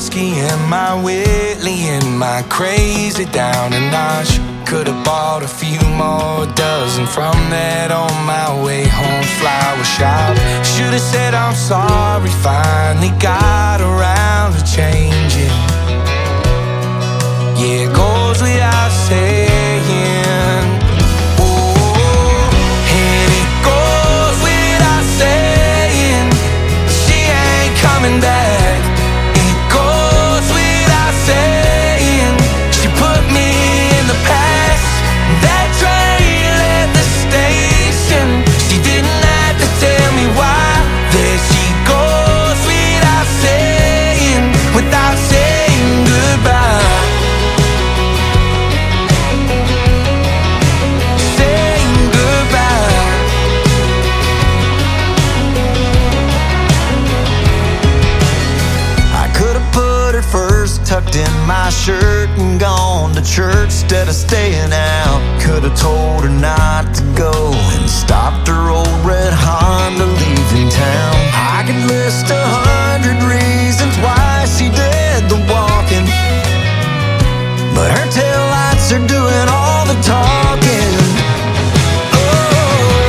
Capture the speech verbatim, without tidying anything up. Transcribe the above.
whiskey and my Whitley and my crazy down a notch. Could've bought a few more dozen from that on my way home flower shop. Should've said I'm sorry, finally got around to changing. Yeah, it goes without saying. Oh, and it goes without saying, she ain't coming back. It goes without saying, she put me in the past. That train left the station, she didn't have to tell me why. There she goes without saying, without saying goodbye. Tucked in my shirt and gone to church instead of staying out. Could've told her not to go and stopped her old red Honda leaving town. I could list a hundred